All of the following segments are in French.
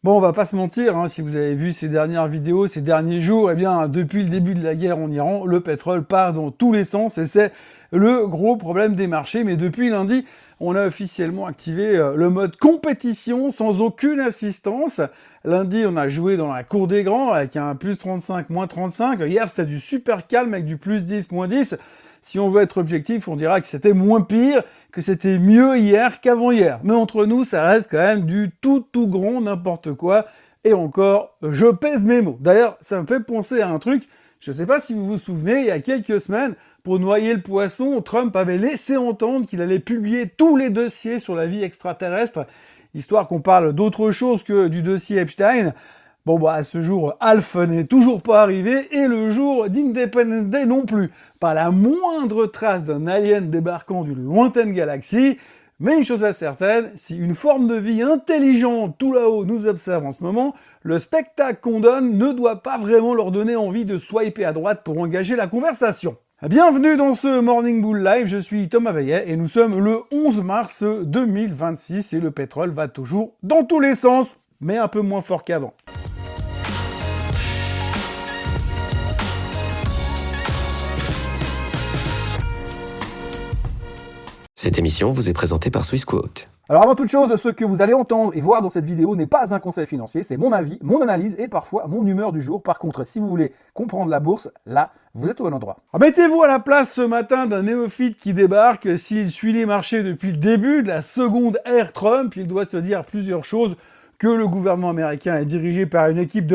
Bon, on va pas se mentir, hein, si vous avez vu ces dernières vidéos, ces derniers jours, eh bien, depuis le début de la guerre en Iran, le pétrole part dans tous les sens et c'est le gros problème des marchés. Mais depuis lundi, on a officiellement activé le mode compétition sans aucune assistance. Lundi, on a joué dans la cour des grands avec un plus 35, moins 35. Hier, c'était du super calme avec du plus 10, moins 10. Si on veut être objectif, on dira que c'était moins pire, que c'était mieux hier qu'avant-hier. Mais entre nous, ça reste quand même du tout grand n'importe quoi. Et encore, je pèse mes mots. D'ailleurs, ça me fait penser à un truc. Je ne sais pas si vous vous souvenez, il y a quelques semaines, pour noyer le poisson, Trump avait laissé entendre qu'il allait publier tous les dossiers sur la vie extraterrestre, histoire qu'on parle d'autre chose que du dossier Epstein. Bon, bah, à ce jour, Alf n'est toujours pas arrivé, et le jour d'Independence Day non plus. Pas la moindre trace d'un alien débarquant d'une lointaine galaxie, mais une chose est certaine, si une forme de vie intelligente tout là-haut nous observe en ce moment, le spectacle qu'on donne ne doit pas vraiment leur donner envie de swiper à droite pour engager la conversation. Bienvenue dans ce Morning Bull Live, je suis Thomas Veillet et nous sommes le 11 mars 2026 et le pétrole va toujours dans tous les sens, mais un peu moins fort qu'avant. Cette émission vous est présentée par Swissquote. Alors avant toute chose, ce que vous allez entendre et voir dans cette vidéo n'est pas un conseil financier, c'est mon avis, mon analyse et parfois mon humeur du jour. Par contre, si vous voulez comprendre la bourse, là, vous êtes au bon endroit. Mettez-vous à la place ce matin d'un néophyte qui débarque. S'il suit les marchés depuis le début de la seconde ère Trump, il doit se dire plusieurs choses. Que le gouvernement américain est dirigé par une équipe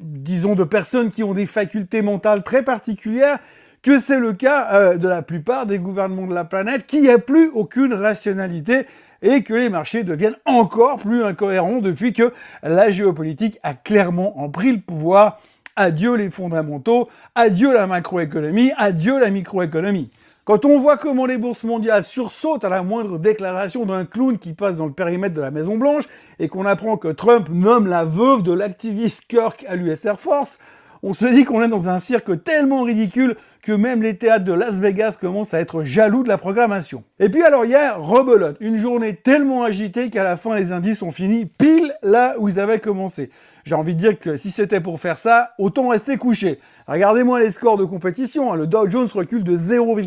de personnes qui ont des facultés mentales très particulières, que c'est le cas de la plupart des gouvernements de la planète, qu'il n'y a plus aucune rationalité et que les marchés deviennent encore plus incohérents depuis que la géopolitique a clairement pris le pouvoir. Adieu les fondamentaux, adieu la macroéconomie, adieu la microéconomie. Quand on voit comment les bourses mondiales sursautent à la moindre déclaration d'un clown qui passe dans le périmètre de la Maison-Blanche et qu'on apprend que Trump nomme la veuve de l'activiste Kirk à l'US Air Force, on se dit qu'on est dans un cirque tellement ridicule que même les théâtres de Las Vegas commencent à être jaloux de la programmation. Et puis alors hier, rebelote, une journée tellement agitée qu'à la fin les indices ont fini pile là où ils avaient commencé. J'ai envie de dire que si c'était pour faire ça, autant rester couché. Regardez-moi les scores de compétition, le Dow Jones recule de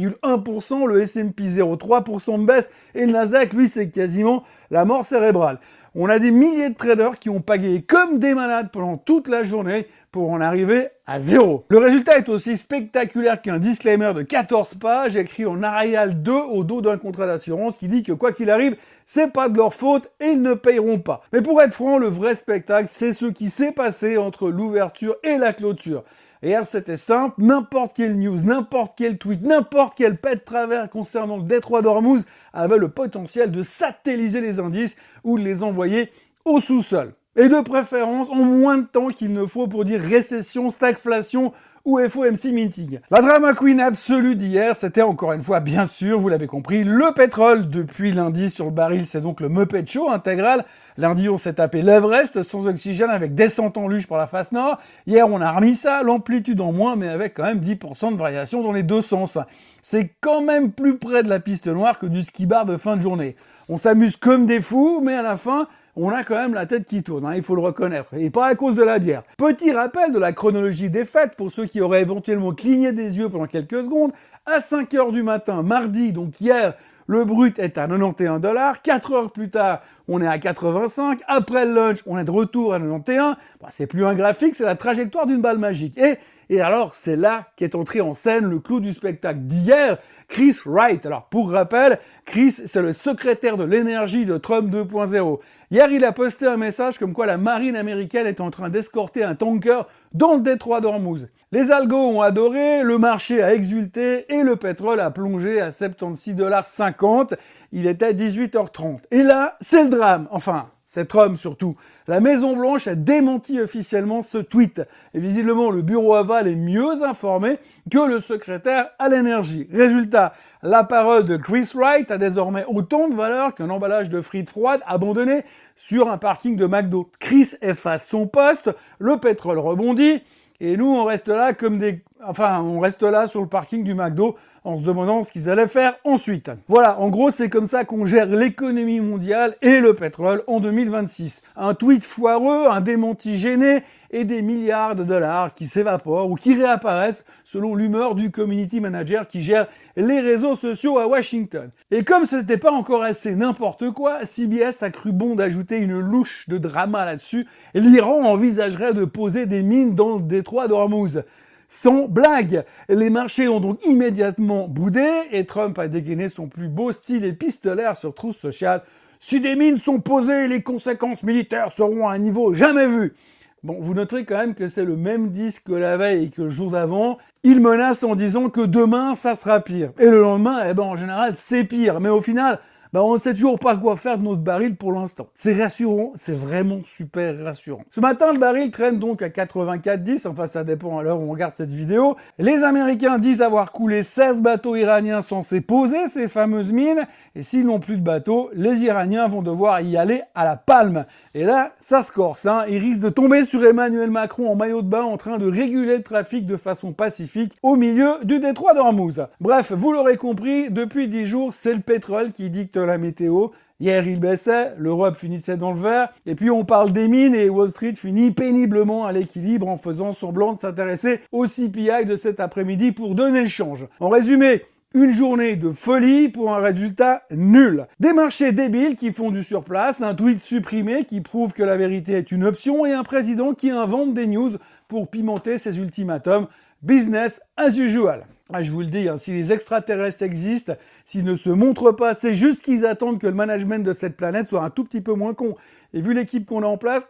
0,1%, le S&P 0,3% de baisse, et le Nasdaq, lui, c'est quasiment la mort cérébrale. On a des milliers de traders qui ont pagayé comme des malades pendant toute la journée pour en arriver à zéro. Le résultat est aussi spectaculaire qu'un disclaimer de 14 pages écrit en Arial 2 au dos d'un contrat d'assurance qui dit que quoi qu'il arrive, c'est pas de leur faute et ils ne payeront pas. Mais pour être franc, le vrai spectacle, c'est ce qui s'est passé entre l'ouverture et la clôture. Hier, c'était simple, n'importe quelle news, n'importe quel tweet, n'importe quel pet de travers concernant le détroit d'Ormuz avait le potentiel de satelliser les indices ou de les envoyer au sous-sol. Et de préférence en moins de temps qu'il ne faut pour dire récession, stagflation ou FOMC meeting. La drama queen absolue d'hier, c'était encore une fois, bien sûr, vous l'avez compris, le pétrole. Depuis lundi sur le baril, c'est donc le Muppet Show intégral. Lundi, on s'est tapé l'Everest sans oxygène avec descente en luge par la face nord. Hier, on a remis ça, l'amplitude en moins, mais avec quand même 10% de variation dans les deux sens. C'est quand même plus près de la piste noire que du ski bar de fin de journée. On s'amuse comme des fous, mais à la fin, on a quand même la tête qui tourne, il faut le reconnaître, et pas à cause de la bière. Petit rappel de la chronologie des fêtes, pour ceux qui auraient éventuellement cligné des yeux pendant quelques secondes, à 5h du matin, mardi, donc hier, le brut est à 91$, 4 heures plus tard, on est à 85, après le lunch, on est de retour à 91, c'est plus un graphique, c'est la trajectoire d'une balle magique. Et alors, c'est là qu'est entré en scène le clou du spectacle d'hier, Chris Wright. Alors, pour rappel, Chris, c'est le secrétaire de l'énergie de Trump 2.0. Hier, il a posté un message comme quoi la marine américaine est en train d'escorter un tanker dans le détroit d'Ormuz. Les algos ont adoré, le marché a exulté et le pétrole a plongé à 76,50$. Il était à 18h30. Et là, c'est le drame. Enfin, c'est Trump surtout. La Maison-Blanche a démenti officiellement ce tweet. Et visiblement, le bureau aval est mieux informé que le secrétaire à l'énergie. Résultat, la parole de Chris Wright a désormais autant de valeur qu'un emballage de frites froides abandonné sur un parking de McDo. Chris efface son poste, le pétrole rebondit, et nous, on reste là comme des Enfin, on reste là sur le parking du McDo en se demandant ce qu'ils allaient faire ensuite. Voilà, en gros, c'est comme ça qu'on gère l'économie mondiale et le pétrole en 2026. Un tweet foireux, un démenti gêné et des milliards de dollars qui s'évaporent ou qui réapparaissent selon l'humeur du community manager qui gère les réseaux sociaux à Washington. Et comme ce n'était pas encore assez n'importe quoi, CBS a cru bon d'ajouter une louche de drama là-dessus. L'Iran envisagerait de poser des mines dans le détroit d'Ormuz. Sans blague, les marchés ont donc immédiatement boudé et Trump a dégainé son plus beau style épistolaire sur Truth Social. Si des mines sont posées, les conséquences militaires seront à un niveau jamais vu. Bon, vous noterez quand même que c'est le même disque que la veille et que le jour d'avant. Il menace en disant que demain, ça sera pire. Et le lendemain, en général, c'est pire. Mais au final, on ne sait toujours pas quoi faire de notre baril pour l'instant. C'est rassurant, c'est vraiment super rassurant. Ce matin, le baril traîne donc à 84,10, enfin ça dépend à l'heure où on regarde cette vidéo. Les Américains disent avoir coulé 16 bateaux iraniens censés poser ces fameuses mines, et s'ils n'ont plus de bateaux, les Iraniens vont devoir y aller à la palme. Et là, ça se corse, ils risquent de tomber sur Emmanuel Macron en maillot de bain en train de réguler le trafic de façon pacifique au milieu du détroit d'Ormuz. Bref, vous l'aurez compris, depuis 10 jours, c'est le pétrole qui dicte la météo. Hier, il baissait, l'Europe finissait dans le vert, et puis on parle des mines et Wall Street finit péniblement à l'équilibre en faisant semblant de s'intéresser au CPI de cet après-midi pour donner le change. En résumé, une journée de folie pour un résultat nul. Des marchés débiles qui font du surplace, un tweet supprimé qui prouve que la vérité est une option et un président qui invente des news pour pimenter ses ultimatums. Business as usual. Je vous le dis, si les extraterrestres existent, s'ils ne se montrent pas, c'est juste qu'ils attendent que le management de cette planète soit un tout petit peu moins con. Et vu l'équipe qu'on a en place,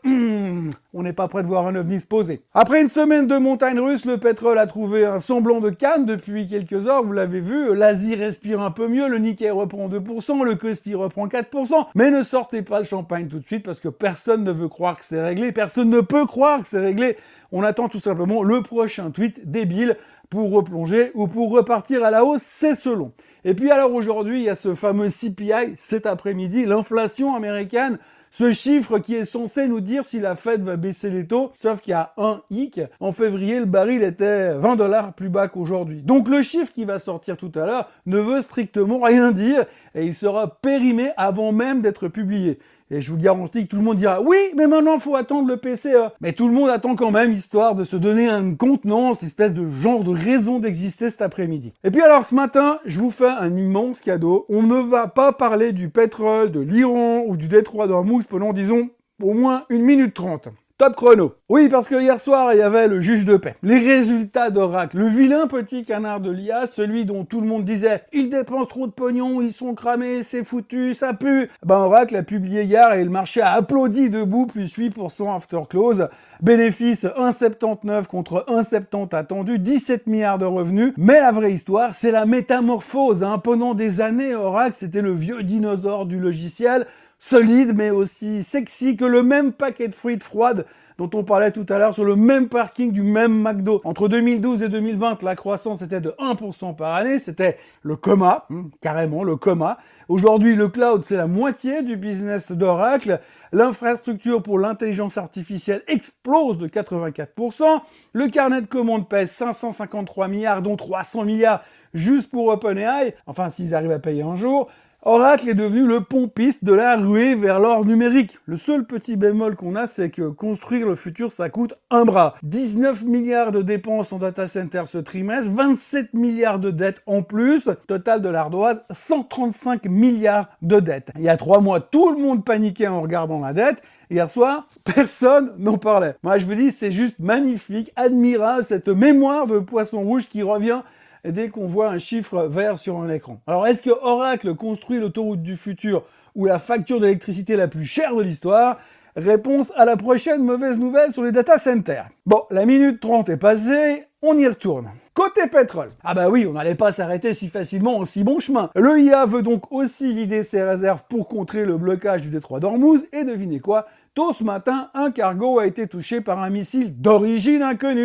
on n'est pas prêt de voir un ovni se poser. Après une semaine de montagne russe, le pétrole a trouvé un semblant de calme depuis quelques heures, vous l'avez vu, l'Asie respire un peu mieux, le Nikkei reprend 2%, le Kospi reprend 4%, mais ne sortez pas le champagne tout de suite parce que personne ne veut croire que c'est réglé, personne ne peut croire que c'est réglé. On attend tout simplement le prochain tweet débile pour replonger ou pour repartir à la hausse, c'est selon. Et puis alors aujourd'hui, il y a ce fameux CPI, cet après-midi, l'inflation américaine, ce chiffre qui est censé nous dire si la Fed va baisser les taux, sauf qu'il y a un hic. En février, le baril était 20 $ plus bas qu'aujourd'hui. Donc le chiffre qui va sortir tout à l'heure ne veut strictement rien dire et il sera périmé avant même d'être publié. Et je vous garantis que tout le monde dira « Oui, mais maintenant, il faut attendre le PCE ». Mais tout le monde attend quand même, histoire de se donner une contenance, espèce de genre de raison d'exister cet après-midi. Et puis alors, ce matin, je vous fais un immense cadeau. On ne va pas parler du pétrole, de l'Iran ou du détroit d'Ormuz pendant, disons, au moins 1 minute 30. Top chrono. Oui, parce que hier soir, il y avait le juge de paix. Les résultats d'Oracle. Le vilain petit canard de l'IA, celui dont tout le monde disait « Ils dépensent trop de pognon, ils sont cramés, c'est foutu, ça pue ». Oracle a publié hier et le marché a applaudi debout, plus 8% after close. Bénéfice 1,79 contre 1,70 attendu, 17 milliards de revenus. Mais la vraie histoire, c'est la métamorphose. Pendant des années, Oracle, c'était le vieux dinosaure du logiciel, solide mais aussi sexy que le même paquet de frites froides dont on parlait tout à l'heure sur le même parking du même McDo. Entre 2012 et 2020, la croissance était de 1% par année, c'était le coma, carrément le coma. Aujourd'hui, le cloud, c'est la moitié du business d'Oracle. L'infrastructure pour l'intelligence artificielle explose de 84%. Le carnet de commandes pèse 553 milliards, dont 300 milliards juste pour OpenAI, enfin s'ils arrivent à payer un jour. Oracle est devenu le pompiste de la ruée vers l'or numérique. Le seul petit bémol qu'on a, c'est que construire le futur, ça coûte un bras. 19 milliards de dépenses en data center ce trimestre, 27 milliards de dettes en plus, total de l'ardoise, 135 milliards de dettes. Il y a 3 mois, tout le monde paniquait en regardant la dette. Hier soir, personne n'en parlait. Moi, je vous dis, c'est juste magnifique, admirable, cette mémoire de poisson rouge qui revient dès qu'on voit un chiffre vert sur un écran. Alors, est-ce que Oracle construit l'autoroute du futur ou la facture d'électricité la plus chère de l'histoire? Réponse à la prochaine mauvaise nouvelle sur les data centers. Bon, la minute 30 est passée, on y retourne. Côté pétrole. Ah bah oui, on n'allait pas s'arrêter si facilement en si bon chemin. Le IA veut donc aussi vider ses réserves pour contrer le blocage du détroit d'Ormuz, et devinez quoi? Tôt ce matin, un cargo a été touché par un missile d'origine inconnue.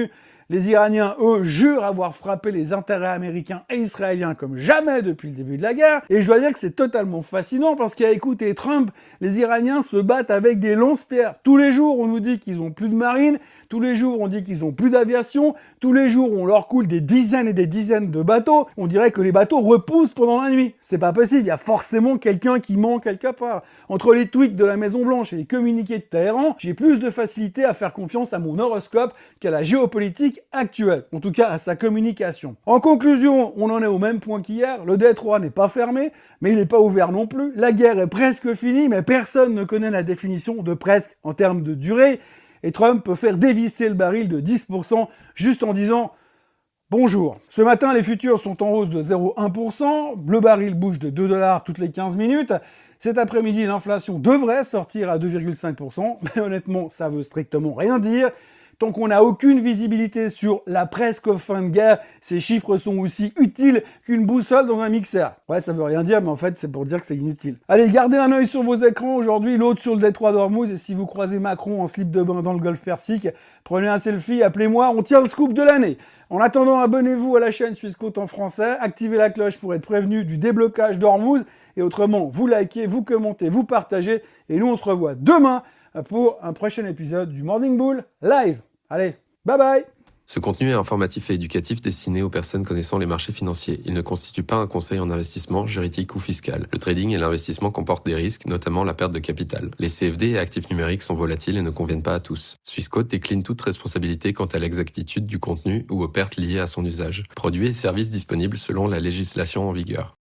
Les Iraniens, eux, jurent avoir frappé les intérêts américains et israéliens comme jamais depuis le début de la guerre. Et je dois dire que c'est totalement fascinant parce qu'à écouter Trump, les Iraniens se battent avec des lance-pierres. Tous les jours, on nous dit qu'ils ont plus de marine. Tous les jours, on dit qu'ils ont plus d'aviation. Tous les jours, on leur coule des dizaines et des dizaines de bateaux. On dirait que les bateaux repoussent pendant la nuit. C'est pas possible. Il y a forcément quelqu'un qui ment quelque part. Entre les tweets de la Maison-Blanche et les communiqués de Téhéran, j'ai plus de facilité à faire confiance à mon horoscope qu'à la géopolitique actuelle. En tout cas, à sa communication. En conclusion, on en est au même point qu'hier. Le détroit n'est pas fermé, mais il n'est pas ouvert non plus. La guerre est presque finie, mais personne ne connaît la définition de presque en termes de durée. Et Trump peut faire dévisser le baril de 10% juste en disant bonjour. Ce matin, les futurs sont en hausse de 0,1%. Le baril bouge de 2 $ toutes les 15 minutes. Cet après-midi, l'inflation devrait sortir à 2,5%. Mais honnêtement, ça veut strictement rien dire. Tant qu'on n'a aucune visibilité sur la presque fin de guerre, ces chiffres sont aussi utiles qu'une boussole dans un mixeur. Ouais, ça veut rien dire, mais en fait, c'est pour dire que c'est inutile. Allez, gardez un œil sur vos écrans aujourd'hui, l'autre sur le détroit d'Ormuz, et si vous croisez Macron en slip de bain dans le golfe Persique, prenez un selfie, appelez-moi, on tient le scoop de l'année. En attendant, abonnez-vous à la chaîne Swissquote en français, activez la cloche pour être prévenu du déblocage d'Ormuz, et autrement, vous likez, vous commentez, vous partagez, et nous on se revoit demain pour un prochain épisode du Morning Bull Live. Allez, bye bye! Ce contenu est informatif et éducatif destiné aux personnes connaissant les marchés financiers. Il ne constitue pas un conseil en investissement, juridique ou fiscal. Le trading et l'investissement comportent des risques, notamment la perte de capital. Les CFD et actifs numériques sont volatiles et ne conviennent pas à tous. Swissquote décline toute responsabilité quant à l'exactitude du contenu ou aux pertes liées à son usage. Produits et services disponibles selon la législation en vigueur.